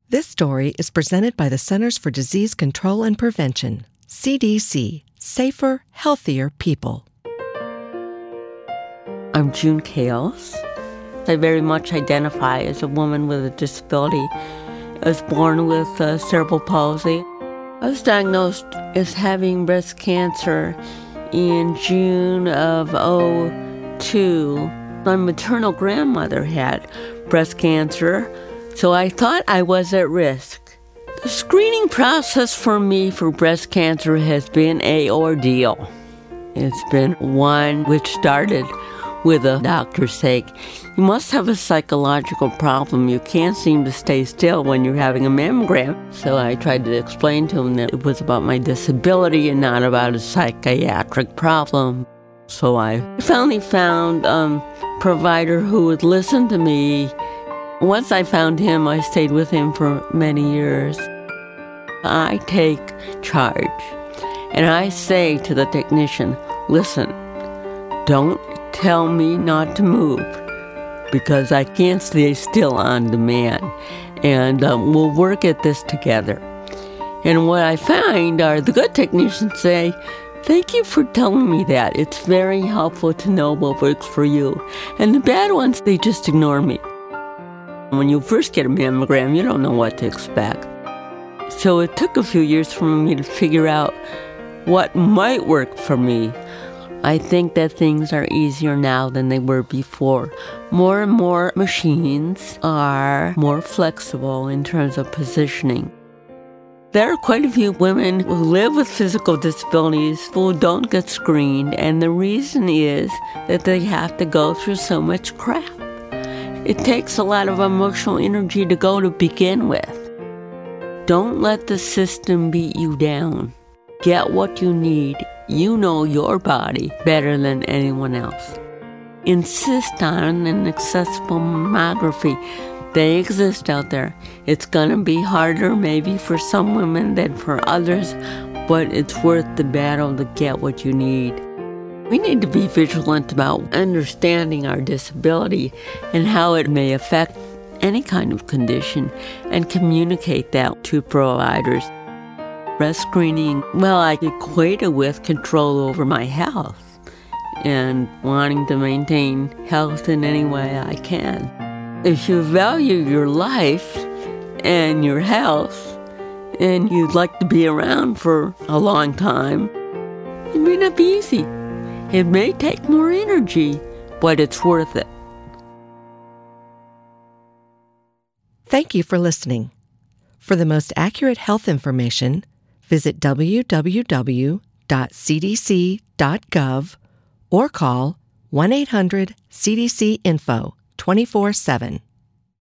This story is presented by the Centers for Disease Control and Prevention, CDC, Safer, Healthier People. I'm June Kales. I very much identify as a woman with a disability. I was born with cerebral palsy. I was diagnosed as having breast cancer in June of 2002. My maternal grandmother had breast cancer, so I thought I was at risk. The screening process for me for breast cancer has been an ordeal. It's been one which started with a doctor saying, you must have a psychological problem. You can't seem to stay still when you're having a mammogram. So I tried to explain to him that it was about my disability and not about a psychiatric problem. So I finally found a provider who would listen to me. Once I found him, I stayed with him for many years. I take charge, and I say to the technician, listen, don't tell me not to move, because I can't stay still on demand, and we'll work at this together. And what I find are the good technicians say, thank you for telling me that. It's very helpful to know what works for you. And the bad ones, they just ignore me. When you first get a mammogram, you don't know what to expect. So it took a few years for me to figure out what might work for me. I think that things are easier now than they were before. More and more machines are more flexible in terms of positioning. There are quite a few women who live with physical disabilities who don't get screened, and the reason is that they have to go through so much crap. It takes a lot of emotional energy to go to begin with. Don't let the system beat you down. Get what you need. You know your body better than anyone else. Insist on an accessible mammography. They exist out there. It's going to be harder maybe for some women than for others, but it's worth the battle to get what you need. We need to be vigilant about understanding our disability and how it may affect any kind of condition and communicate that to providers. Breast screening, well, I equate it with control over my health and wanting to maintain health in any way I can. If you value your life and your health and you'd like to be around for a long time, it may not be easy. It may take more energy, but it's worth it. Thank you for listening. For the most accurate health information, visit www.cdc.gov or call 1-800-CDC-INFO 24/7.